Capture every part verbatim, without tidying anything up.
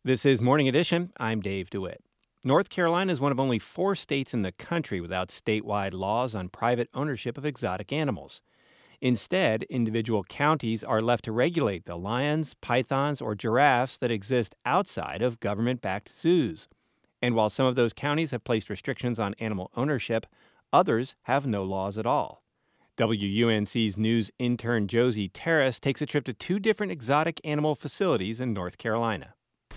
This is Morning Edition. I'm Dave DeWitt. North Carolina is one of only four states in the country without statewide laws on private ownership of exotic animals. Instead, individual counties are left to regulate the lions, pythons, or giraffes that exist outside of government-backed zoos. And while some of those counties have placed restrictions on animal ownership, others have no laws at all. W U N C's news intern Josie Terrace takes a trip to two different exotic animal facilities in North Carolina.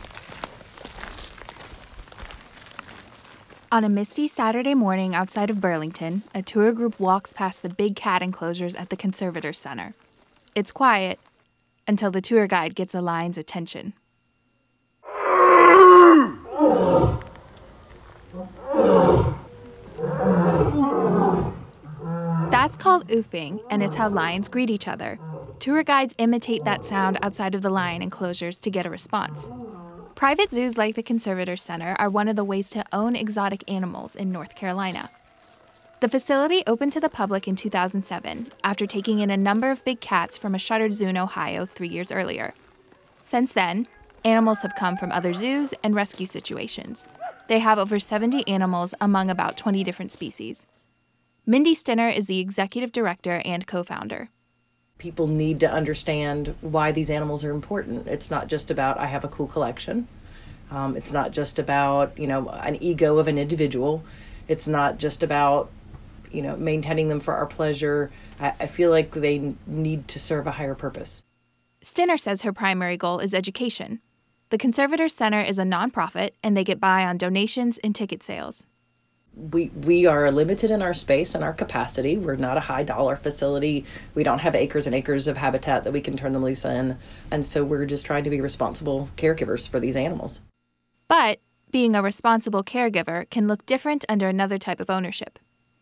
On a misty Saturday morning outside of Burlington, a tour group walks past the big cat enclosures at the Conservator Center. It's quiet until the tour guide gets a lion's attention. That's called oofing, and it's how lions greet each other. Tour guides imitate that sound outside of the lion enclosures to get a response. Private zoos like the Conservator Center are one of the ways to own exotic animals in North Carolina. The facility opened to the public in two thousand seven after taking in a number of big cats from a shuttered zoo in Ohio three years earlier. Since then, animals have come from other zoos and rescue situations. They have over seventy animals among about twenty different species. Mindy Stinner is the executive director and co-founder. People need to understand why these animals are important. It's not just about, I have a cool collection. Um, it's not just about, you know, an ego of an individual. It's not just about, you know, maintaining them for our pleasure. I, I feel like they need to serve a higher purpose. Stinner says her primary goal is education. The Conservator Center is a nonprofit, and they get by on donations and ticket sales. We we are limited in our space and our capacity. We're not a high dollar facility. We don't have acres and acres of habitat that we can turn them loose in. And so we're just trying to be responsible caregivers for these animals. But being a responsible caregiver can look different under another type of ownership.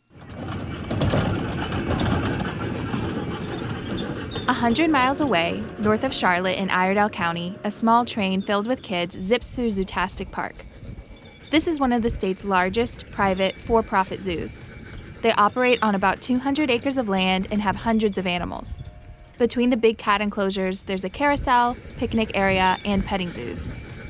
A hundred miles away, north of Charlotte in Iredell County, a small train filled with kids zips through Zootastic Park. This is one of the state's largest private, for-profit zoos. They operate on about two hundred acres of land and have hundreds of animals. Between the big cat enclosures, there's a carousel, picnic area, and petting zoos.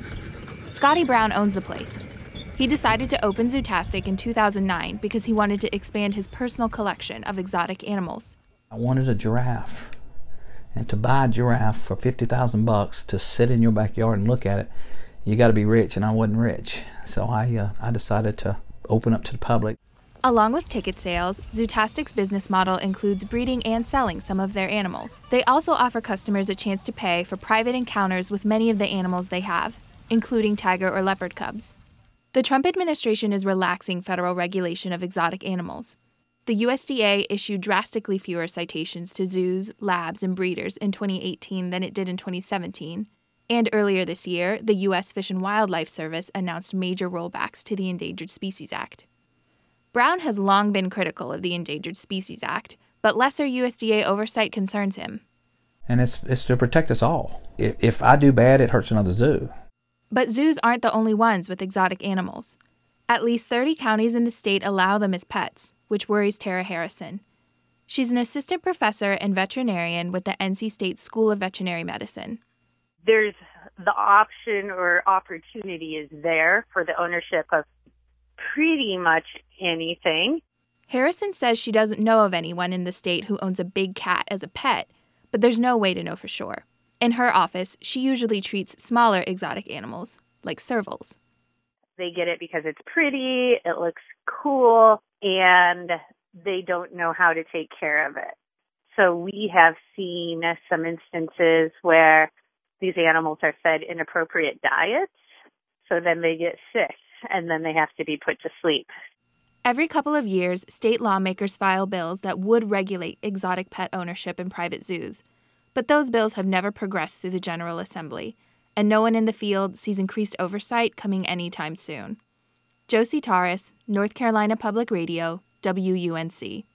Scotty Brown owns the place. He decided to open Zootastic in two thousand nine because he wanted to expand his personal collection of exotic animals. I wanted a giraffe. And to buy a giraffe for fifty thousand bucks to sit in your backyard and look at it, you got to be rich, and I wasn't rich. So I uh, I decided to open up to the public. Along with ticket sales, Zootastic's business model includes breeding and selling some of their animals. They also offer customers a chance to pay for private encounters with many of the animals they have, including tiger or leopard cubs. The Trump administration is relaxing federal regulation of exotic animals. The U S D A issued drastically fewer citations to zoos, labs, and breeders in twenty eighteen than it did in twenty seventeen. And earlier this year, the U S Fish and Wildlife Service announced major rollbacks to the Endangered Species Act. Brown has long been critical of the Endangered Species Act, but lesser U S D A oversight concerns him. And it's it's to protect us all. If, if I do bad, it hurts another zoo. But zoos aren't the only ones with exotic animals. At least thirty counties in the state allow them as pets, which worries Tara Harrison. She's an assistant professor and veterinarian with the N C State School of Veterinary Medicine. There's the option or opportunity is there for the ownership of pretty much anything. Harrison says she doesn't know of anyone in the state who owns a big cat as a pet, but there's no way to know for sure. In her office, she usually treats smaller exotic animals, like servals. They get it because it's pretty, it looks cool, and they don't know how to take care of it. So we have seen some instances where these animals are fed inappropriate diets, so then they get sick, and then they have to be put to sleep. Every couple of years, state lawmakers file bills that would regulate exotic pet ownership in private zoos. But those bills have never progressed through the General Assembly, and no one in the field sees increased oversight coming anytime soon. Josie Terrace, North Carolina Public Radio, W U N C.